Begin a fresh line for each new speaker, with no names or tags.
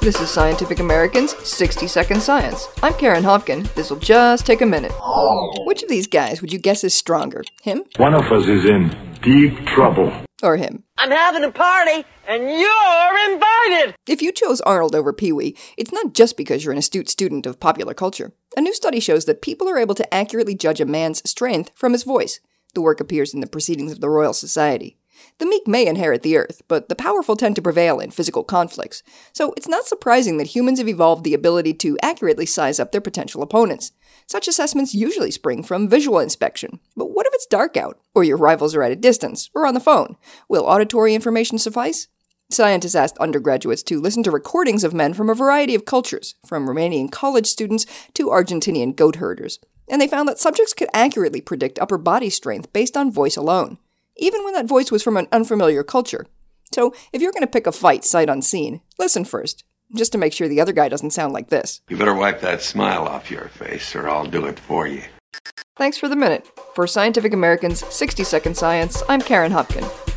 This is Scientific American's 60-Second Science. I'm Karen Hopkin. This'll just take a minute. Which of these guys would you guess is stronger? Him?
One of us is in deep trouble.
Or him?
I'm having a party, and you're invited!
If you chose Arnold over Pee-wee, it's not just because you're an astute student of popular culture. A new study shows that people are able to accurately judge a man's strength from his voice. The work appears in the Proceedings of the Royal Society. The meek may inherit the earth, but the powerful tend to prevail in physical conflicts. So it's not surprising that humans have evolved the ability to accurately size up their potential opponents. Such assessments usually spring from visual inspection. But what if it's dark out, or your rivals are at a distance, or on the phone? Will auditory information suffice? Scientists asked undergraduates to listen to recordings of men from a variety of cultures, from Romanian college students to Argentinian goat herders. And they found that subjects could accurately predict upper body strength based on voice alone, even when that voice was from an unfamiliar culture. So, if you're going to pick a fight sight unseen, listen first, just to make sure the other guy doesn't sound like this.
You better wipe that smile off your face, or I'll do it for you.
Thanks for the minute. For Scientific American's 60-Second Science, I'm Karen Hopkin.